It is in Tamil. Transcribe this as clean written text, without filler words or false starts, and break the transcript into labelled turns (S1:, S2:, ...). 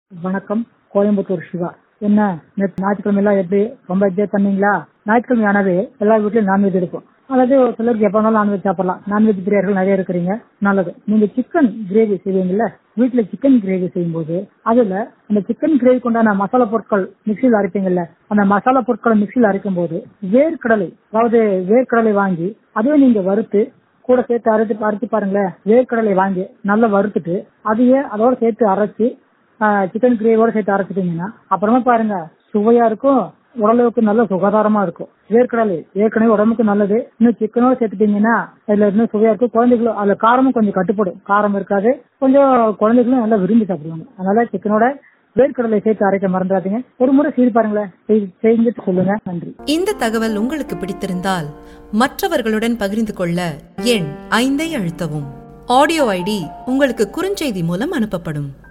S1: வணக்கம். கோயம்புத்தூர் சிவா. என்ன நேற்று ஞாயிற்றுக்கிழமை எல்லாம் எப்படி ரொம்ப என்ஜாய் பண்ணீங்களா? ஞாயிற்றுக்கிழமை ஆனது எல்லா வீட்லயும் நான்வெஜ் இருக்கும். அல்லது ஒரு சிலருக்கு எப்ப வேணாலும் நான்வெஜ் சாப்பிடலாம். நான்வெஜ் பிரியர்கள் நிறைய இருக்கிறீங்க, நல்லது. நீங்க சிக்கன் கிரேவி செய்வீங்கல்ல, வீட்டுல சிக்கன் கிரேவி செய்யும் போது அதுல அந்த சிக்கன் கிரேவிக்கு உண்டான மசாலா பொருட்கள் மிக்சியில் அரைப்பீங்கல்ல, அந்த மசாலா பொருட்களை மிக்சியில் அரைக்கும் போது வேர்க்கடலை வாங்கி அதுவே நீங்க வறுத்து கூட சேர்த்து அரைச்சு பாருங்களேன். வேர்க்கடலை வாங்கி நல்லா வறுத்துட்டு அதையே அதோட சேர்த்து அரைச்சு சிக்கன் கிரேவியோட சேர்த்து அரைச்சிட்டீங்கன்னா அப்புறமா பாருங்க, சுவையா இருக்கும், உடலுக்கு நல்ல சுகாதாரமா இருக்கும். வேர்க்கடலை ஏற்கனவே உடம்புக்கு நல்லது, இன்னும் சிக்கனோட சேர்த்துட்டீங்கன்னா அதுல இன்னும் சுவையா இருக்கும். குழந்தைகளும் அதுல காரமும் கொஞ்சம் கட்டுப்படும், காரம் இருக்காது, கொஞ்சம் குழந்தைகளும் நல்லா விரும்பி சாப்பிடுவாங்க. அதனால சிக்கனோட வேர்க்கடலை சேர்த்து அரைக்க மறந்துடாதீங்க. ஒரு முறை செய்து பாருங்களேன், செஞ்சுட்டு சொல்லுங்க. நன்றி.
S2: இந்த தகவல் உங்களுக்கு பிடித்திருந்தால் மற்றவர்களுடன் பகிர்ந்து கொள்ள எண் 5 அழுத்தவும். ஆடியோ ஐடி உங்களுக்கு குறுஞ்செய்தி மூலம் அனுப்பப்படும்.